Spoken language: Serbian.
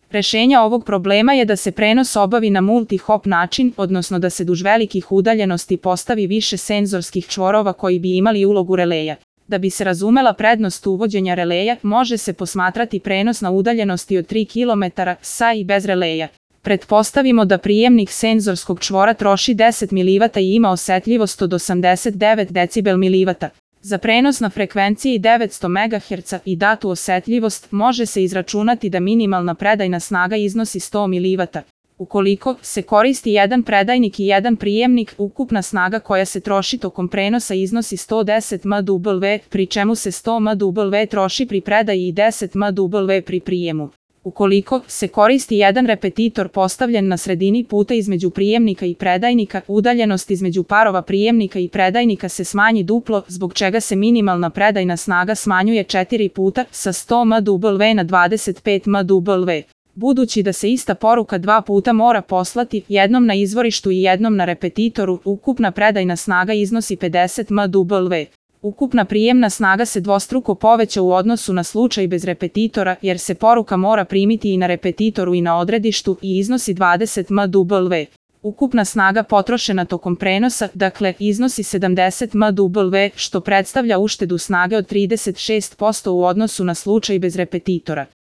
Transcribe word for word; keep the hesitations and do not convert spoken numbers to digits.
Rešenje ovog problema je da se prenos obavi na multi-hop način, odnosno da se duž velikih udaljenosti postavi više senzorskih čvorova koji bi imali ulogu releja. Da bi se razumela prednost uvođenja releja, može se posmatrati prenos na udaljenosti od tri kilometra sa i bez releja. Pretpostavimo da prijemnik senzorskog čvora troši deset milivatara i ima osetljivost od osamdeset devet decibela milivatara. Za prenos na frekvenciji devetsto megaherca i datu osetljivost može se izračunati da minimalna predajna snaga iznosi sto milivatara. Ukoliko se koristi jedan predajnik i jedan prijemnik, ukupna snaga koja se troši tokom prenosa iznosi sto deset megawata, pri čemu se sto megawata troši pri predaji i deset megawata pri prijemu. Ukoliko se koristi jedan repetitor postavljen na sredini puta između prijemnika i predajnika, udaljenost između parova prijemnika i predajnika se smanji duplo, zbog čega se minimalna predajna snaga smanjuje četiri puta sa sto megawata na dvadeset pet megawata. Budući da se ista poruka dva puta mora poslati, jednom na izvorištu i jednom na repetitoru, ukupna predajna snaga iznosi pedeset megawata. Ukupna prijemna snaga se dvostruko poveća u odnosu na slučaj bez repetitora, jer se poruka mora primiti i na repetitoru i na odredištu i iznosi dvadeset megawata. Ukupna snaga potrošena tokom prenosa, dakle, iznosi sedamdeset megawata, što predstavlja uštedu snage od trideset šest posto u odnosu na slučaj bez repetitora.